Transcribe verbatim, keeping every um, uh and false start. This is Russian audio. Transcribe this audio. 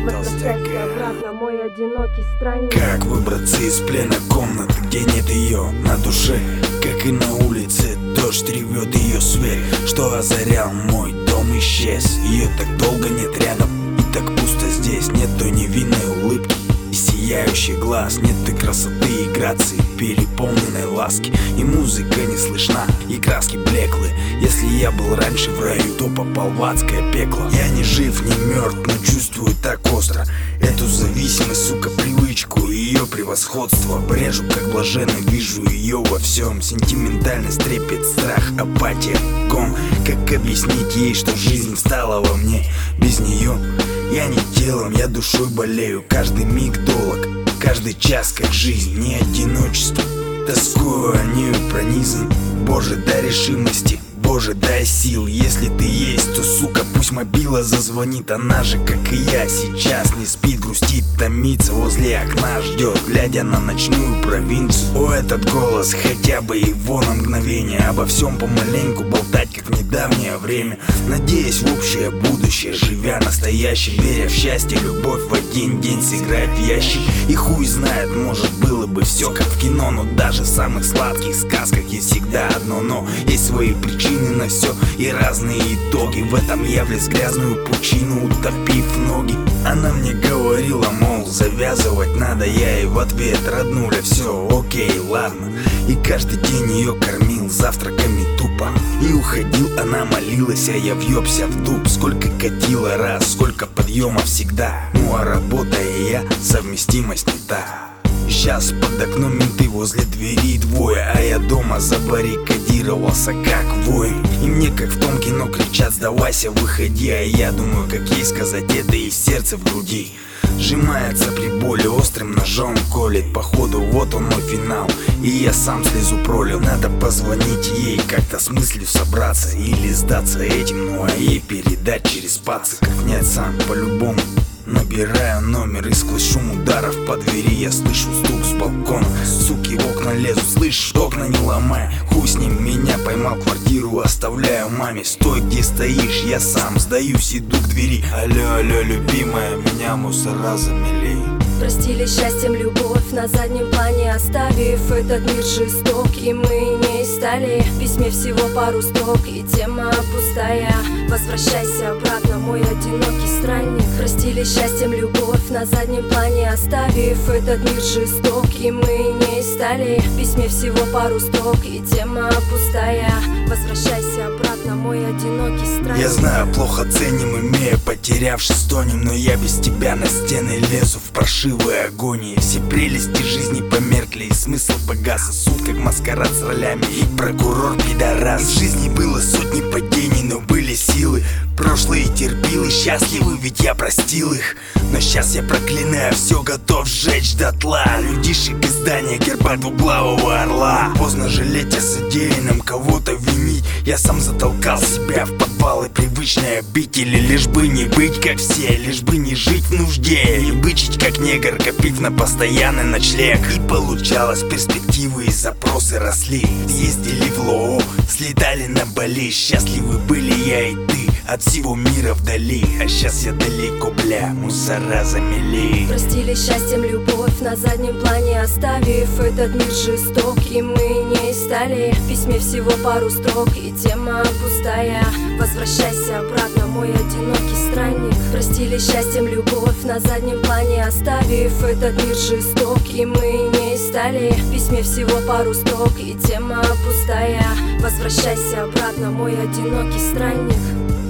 Возвращайся обратно, мой одинокий странник. Как выбраться из плена комнаты, где нет ее на душе? Как и на улице, дождь ревет, ее свет, что озарял мой дом, исчез. Ее так долго нет рядом, и так пусто здесь. Нет той невинной улыбки и сияющий глаз. Нет той красоты и грации, переполненной ласки. И музыка не слышна, и краски блеклы. Если я был раньше в раю, то попал в адское пекло. Я не жив, не мертв, но чувствую так остро эту зависимость, сука, привычку и ее превосходство. Брежу, как блаженный, вижу ее во всем. Сентиментальность, трепет, страх, апатия, гон. Как объяснить ей, что жизнь стала во мне? Без нее я не телом, я душой болею. Каждый миг долг, каждый час как жизнь, не одиночество. Тоскую о нею пронизан. Боже, дай решимости, Боже, дай сил. Если ты есть, то, сука, пусть мобила зазвонит. Она же, как и я, сейчас не спит, грустит, томится, возле окна ждет, глядя на ночную провинцию. О, этот голос, хотя бы его на мгновение, обо всем помаленьку болтать, как в недавнее время. Надеясь в общее будущее, живя настоящим, веря в счастье, любовь в один день сыграть в ящик. И хуй знает, может было бы все как в кино, но даже в самых сладких сказках есть всегда одно но. Есть свои причины на все и разные итоги. В этом я влез в грязную пучину, утопив ноги. Она мне говорила, мол, завязывать надо. Я ей в ответ: роднуля, все окей, ладно. И каждый день ее кормил завтраками тупо. И уходил, она молилась, а я въебся в дуб. Сколько катила раз, сколько подъема всегда. Ну а работа и я, совместимость не та. Сейчас под окном менты, возле двери двое, а я дома забаррикадировался как воин. И мне как в том кино кричат: сдавайся, выходи. А я думаю, как ей сказать это, и сердце в груди сжимается при боли, острым ножом колет. Походу вот он мой финал, и я сам слезу пролил. Надо позвонить ей, как-то с мыслью собраться, или сдаться этим, ну а ей передать через пацы. Как нет сам, по-любому. Набираю номер, и сквозь шум ударов по двери я слышу стук с балкона. Суки в окна лезут, слышишь, окна не ломай. Хуй с ним, меня поймал, квартиру оставляю маме. Стой, где стоишь, я сам сдаюсь, иду к двери. Алло, алло, любимая, меня мусора замели. Простили счастьем любовь, на заднем плане оставив этот мир жестокий, мы не стали. В письме всего пару строк, и тема пустая. Возвращайся обратно, мой одинокий странник. Простили счастьем любовь, на заднем плане оставив этот мир жестокий, мы не стали. В письме всего пару строк, и тема пустая. Возвращайся обратно, мой одинокий странник. Я знаю, плохо ценим, имея, потерявшись стонем, но я без тебя на стены лезу в паршивые агонии. Все прелести жизни померкли, и смысл погас. И суд как маскарад с ролями, и прокурор пидорас. И в жизни было сотни падений, но были силы. Прошлые терпилы, счастливы, ведь я простил их. Но сейчас я проклинаю, все готов сжечь дотла. Людишек из здания, герба двуглавого орла. Поздно жалеть о содеянном, кого-то винить. Я сам затолкал себя в подвалы привычной обители. Лишь бы не быть как все, лишь бы не жить в нужде. И бычить как негр, копить на постоянный ночлег. И получалось, перспективы и запросы росли. Ездили в ЛО, слетали на Бали. Счастливы были я и ты от всего мира вдали. А сейчас я далеко, бля, мусора замели. Простили счастьем любовь, на заднем плане оставив этот мир жестокий, мы не стали. В письме всего пару строк, и тема пустая. Возвращайся обратно, мой одинокий странник. Простили счастьем любовь, на заднем плане оставив этот мир жестокий, мы не стали. В письме всего пару строк, и тема пустая. Возвращайся обратно, мой одинокий странник.